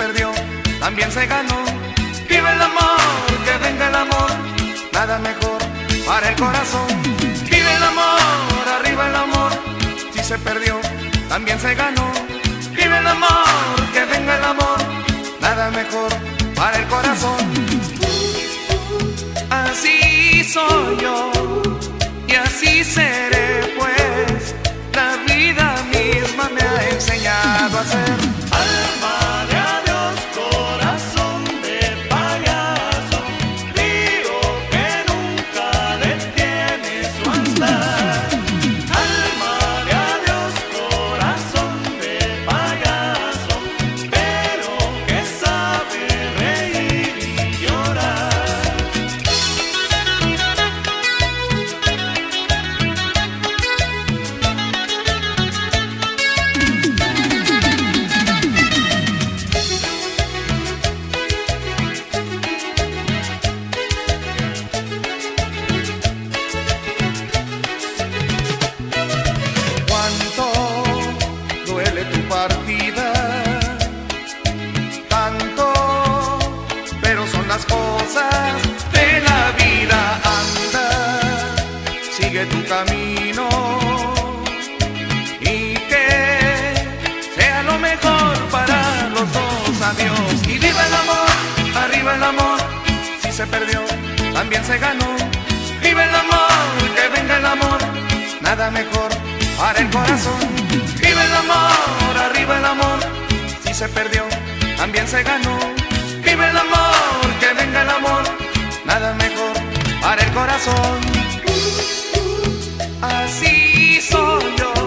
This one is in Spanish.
perdió, también se ganó. Vive el amor, que venga el amor, nada mejor para el corazón. Vive el amor, arriba el amor, si se perdió, también se ganó. Vive el amor, que venga el amor, nada mejor para el corazón. Así soy yo y así seré, pues la vida misma me ha enseñado a ser. Alma de adiós, corazón de payaso, río que nunca detiene su andar. Alma de adiós, corazón de payaso, pero que sabe reír y llorar. Duele tu partida, tanto, pero son las cosas de la vida. Anda, sigue tu camino y que sea lo mejor para los dos. Adiós y viva el amor, arriba el amor, si se perdió, también se ganó. Vive el amor, que venga el amor, nada mejor para el corazón. Vive el amor, arriba el amor, si se perdió, también se ganó. Vive el amor, que venga el amor, nada mejor para el corazón. Así soy yo